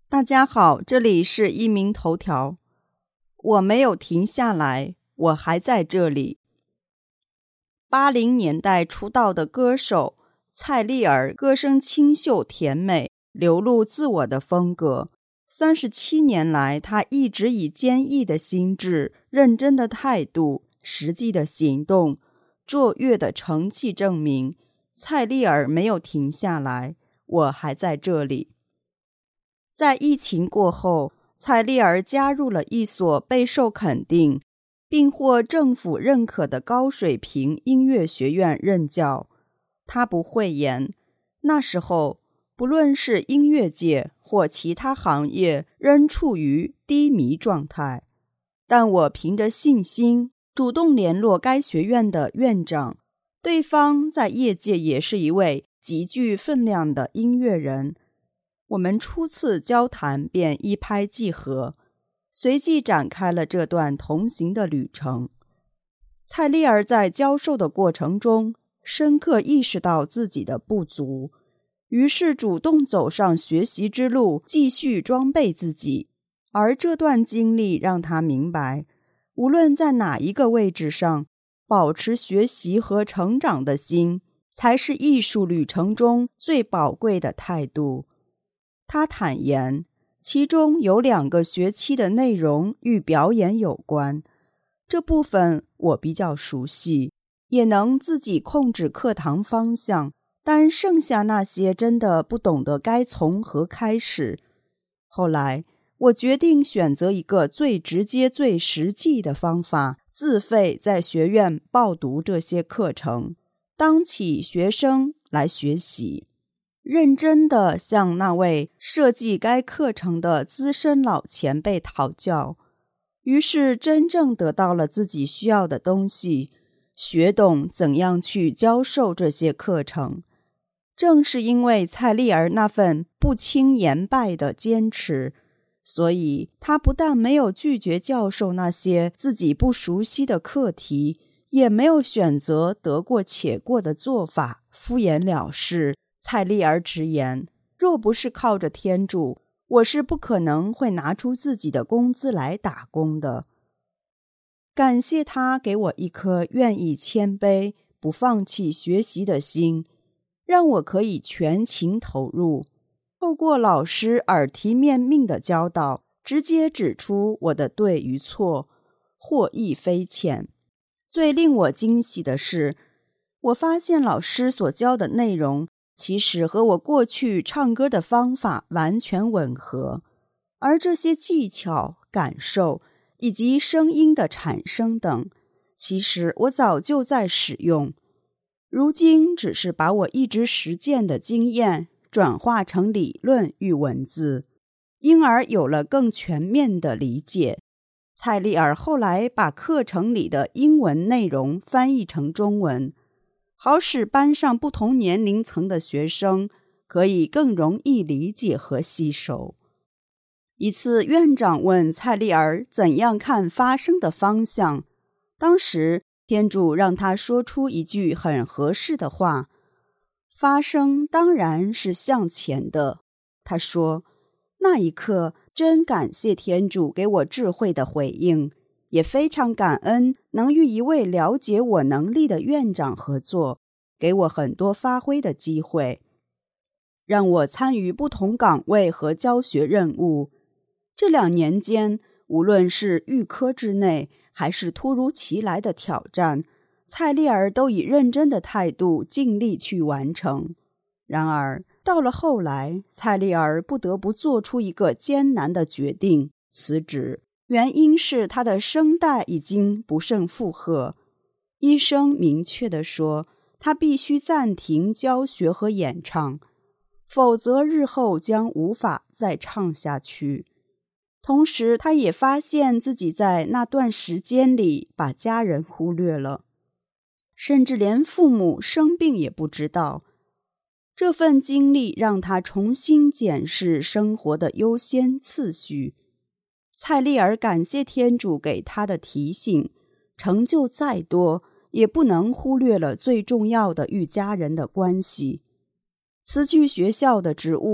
大家好，这里是一鸣头条。我没有停下来，我还在这里。80年代出道的歌手蔡丽儿，歌声清秀甜美，流露自我的风格。37年来，她一直以坚毅的心智、认真的态度、实际的行动、卓越的成绩证明，蔡丽儿没有停下来，我还在这里。在疫情过后，蔡丽儿加入了一所备受肯定并获政府认可的高水平音乐学院任教。她不讳言，那时候不论是音乐界或其他行业仍处于低迷状态，但我凭着信心主动联络该学院的院长，对方在业界也是一位极具分量的音乐人。我们初次交谈便一拍即合，随即展开了这段同行的旅程。蔡丽儿在教授的过程中，深刻意识到自己的不足，于是主动走上学习之路，继续装备自己。而这段经历让她明白，无论在哪一个位置上，保持学习和成长的心，才是艺术旅程中最宝贵的态度。他坦言，其中有2个学期的内容与表演有关，这部分我比较熟悉，也能自己控制课堂方向，但剩下那些真的不懂得该从何开始。后来，我决定选择一个最直接、最实际的方法，自费在学院报读这些课程，当起学生来学习。认真地向那位设计该课程的资深老前辈讨教，于是真正得到了自己需要的东西，学懂怎样去教授这些课程。正是因为蔡丽儿那份不轻言败的坚持，所以她不但没有拒绝教授那些自己不熟悉的课题，也没有选择得过且过的做法，敷衍了事。蔡丽儿直言，若不是靠着天助，我是不可能会拿出自己的工资来打工的。感谢他给我一颗愿意谦卑、不放弃学习的心，让我可以全情投入，透过老师耳提面命的教导，直接指出我的对与错，获益匪浅。最令我惊喜的是，我发现老师所教的内容其实和我过去唱歌的方法完全吻合，而这些技巧、感受以及声音的产生等，其实我早就在使用，如今只是把我一直实践的经验转化成理论与文字，因而有了更全面的理解。蔡丽儿后来把课程里的英文内容翻译成中文，好使班上不同年龄层的学生可以更容易理解和吸收。一次，院长问蔡丽儿怎样看发声的方向，当时天主让他说出一句很合适的话：发声当然是向前的。他说，那一刻真感谢天主给我智慧的回应，也非常感恩能与一位了解我能力的院长合作，给我很多发挥的机会，让我参与不同岗位和教学任务。这2年间，无论是预科之内，还是突如其来的挑战，蔡丽儿都以认真的态度尽力去完成。然而，到了后来，蔡丽儿不得不做出一个艰难的决定，辞职。原因是她的声带已经不胜负荷。医生明确地说，她必须暂停教学和演唱，否则日后将无法再唱下去。同时，她也发现自己在那段时间里把家人忽略了，甚至连父母生病也不知道。这份经历让她重新检视生活的优先次序。蔡丽儿感谢天主给她的提醒，成就再多，也不能忽略了最重要的与家人的关系。辞去学校的职务，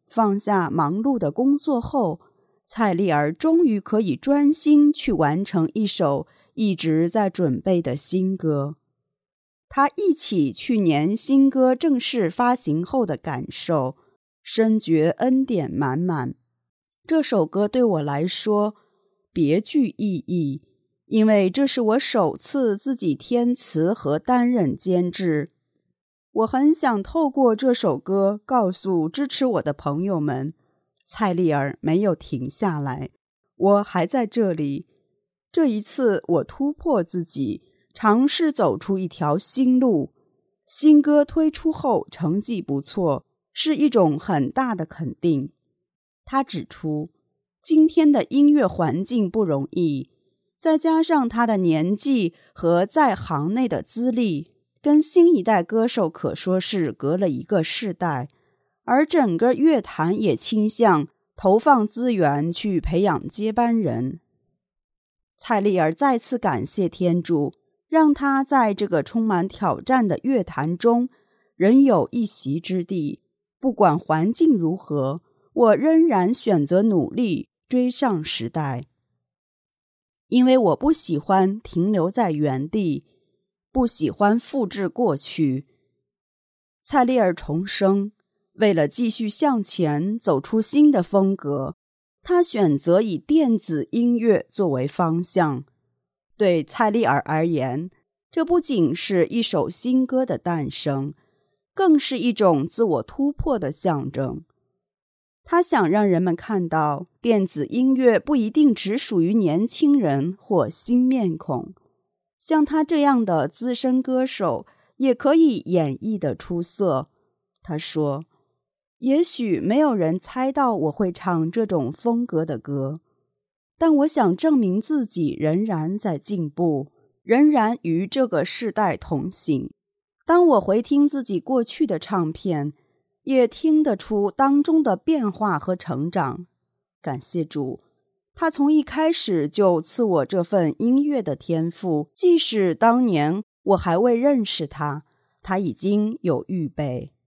放下忙碌的工作后，蔡丽儿终于可以专心去完成一首一直在准备的新歌。她忆起去年新歌正式发行后的感受，深觉恩典满满。这首歌对我来说别具意义，因为这是我首次自己填词和担任监制。我很想透过这首歌告诉支持我的朋友们，蔡丽儿没有停下来，我还在这里。这一次我突破自己，尝试走出一条新路。新歌推出后成绩不错，是一种很大的肯定。他指出，今天的音乐环境不容易，再加上他的年纪和在行内的资历，跟新一代歌手可说是隔了一个世代，而整个乐坛也倾向投放资源去培养接班人。蔡丽儿再次感谢天主，让她在这个充满挑战的乐坛中仍有一席之地。不管环境如何，我仍然选择努力追上时代，因为我不喜欢停留在原地，不喜欢复制过去。蔡丽儿重生，为了继续向前走出新的风格，她选择以电子音乐作为方向。对蔡丽儿而言，这不仅是一首新歌的诞生，更是一种自我突破的象征。她想让人们看到，电子音乐不一定只属于年轻人或新面孔，像她这样的资深歌手也可以演绎得出色。她说，也许没有人猜到我会唱这种风格的歌，但我想证明自己仍然在进步，仍然与这个世代同行。当我回听自己过去的唱片，也听得出当中的变化和成长。感谢主，他从一开始就赐我这份音乐的天赋，即使当年我还未认识他，他已经有预备。